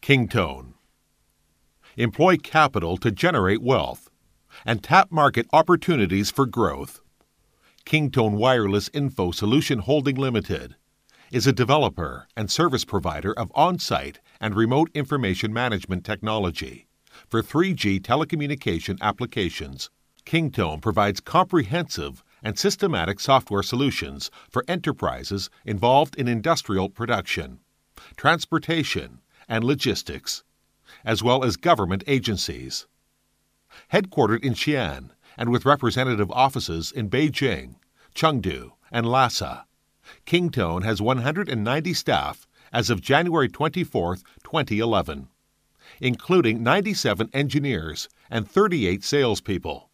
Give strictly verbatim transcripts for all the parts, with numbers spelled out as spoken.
Kingtone. Employ capital to generate wealth and tap market opportunities for growth. Kingtone Wireless Info Solution Holding Limited is a developer and service provider of on-site and remote information management technology for three G telecommunication applications. Kingtone provides comprehensive and systematic software solutions for enterprises involved in industrial production, transportation, and logistics, as well as government agencies. Headquartered in Xi'an and with representative offices in Beijing, Chengdu, and Lhasa, Kingtone has one hundred ninety staff as of January twenty-fourth, twenty eleven, including ninety-seven engineers and thirty-eight salespeople.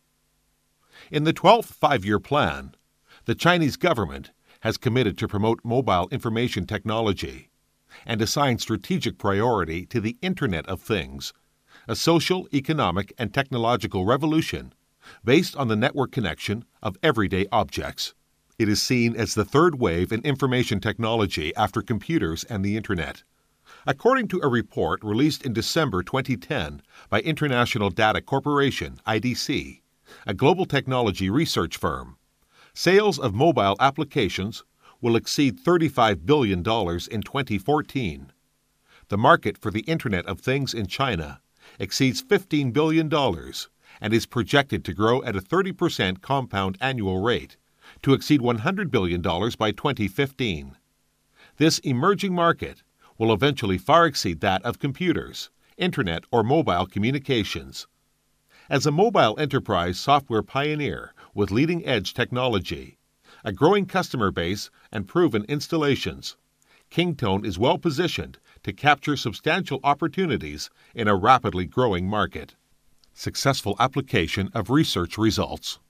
In the twelfth Five-Year Plan, the Chinese government has committed to promote mobile information technology and assign strategic priority to the Internet of Things, a social, economic, and technological revolution based on the network connection of everyday objects. It is seen as the third wave in information technology after computers and the Internet. According to a report released in December twenty ten by International Data Corporation, I D C, a global technology research firm, sales of mobile applications will exceed thirty-five billion dollars in twenty fourteen. The market for the Internet of Things in China exceeds fifteen billion dollars and is projected to grow at a thirty percent compound annual rate to exceed one hundred billion dollars by twenty fifteen. This emerging market will eventually far exceed that of computers, Internet, or mobile communications. As a mobile enterprise software pioneer with leading-edge technology, a growing customer base, and proven installations, Kingtone is well positioned to capture substantial opportunities in a rapidly growing market. Successful application of research results.